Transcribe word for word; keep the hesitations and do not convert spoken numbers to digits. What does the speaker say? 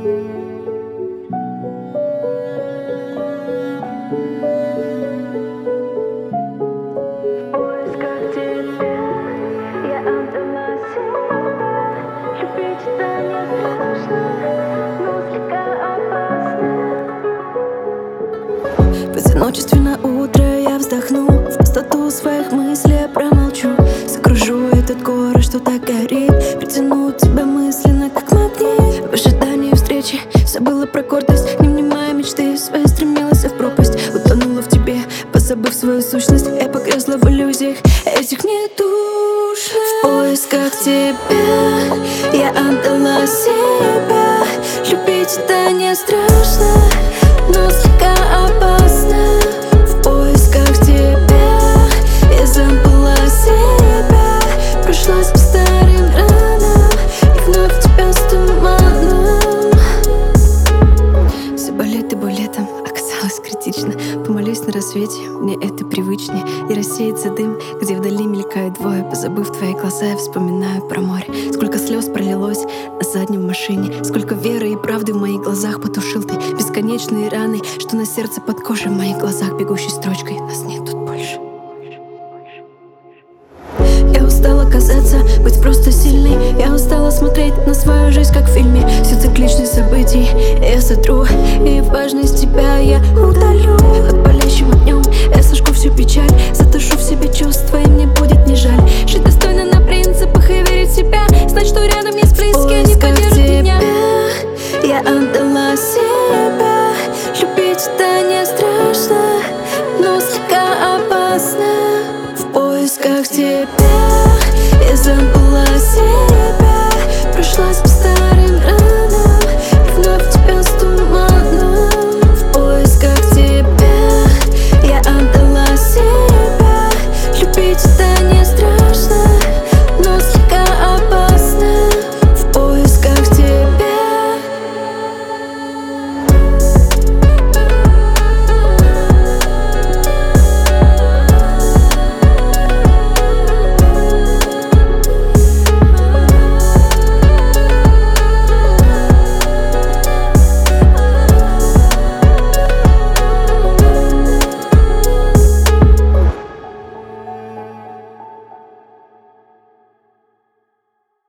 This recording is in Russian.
поисках тебя я отдала себя. Любить это не страшно, но слегка опасно. В одиночестве на утро я вздохну, в пустоту своих мыслей я промолчу. Загружу этот город, что так горит, притяну тебя мысленно, как магнит. В ожидании встречи забыла про гордость, не внимая мечты своей, стремилась в пропасть. Утонула в тебе, позабыв свою сущность. Я погрязла в иллюзиях этих недушных. В поисках тебя я отдала себя. Любить это не страшно, но слегка опасно. В поисках тебя я забыла себя. Прошлась по старым ранам и вновь тебя с туманом. Все болит и боль летом оказалось критично. Помолюсь на рассвете, мне это привычнее. И рассеется дым, где вдали мелькают двое. Позабыв твои глаза, я вспоминаю про море. Сколько слез пролилось на заднем машине. Сколько веры и правды в моих глазах потушил ты. Бесконечные раны, что на сердце под кожей. В моих глазах бегущей строчкой. Нас нет тут больше. Я устала казаться, быть просто сильной. Я устала смотреть на свою жизнь, как в фильме. Все цикличные событий я сотру, и важность тебя я удалю. Над палящим огнем я сожгу всю печаль, затушу в себе чувства, и мне будет не жаль жить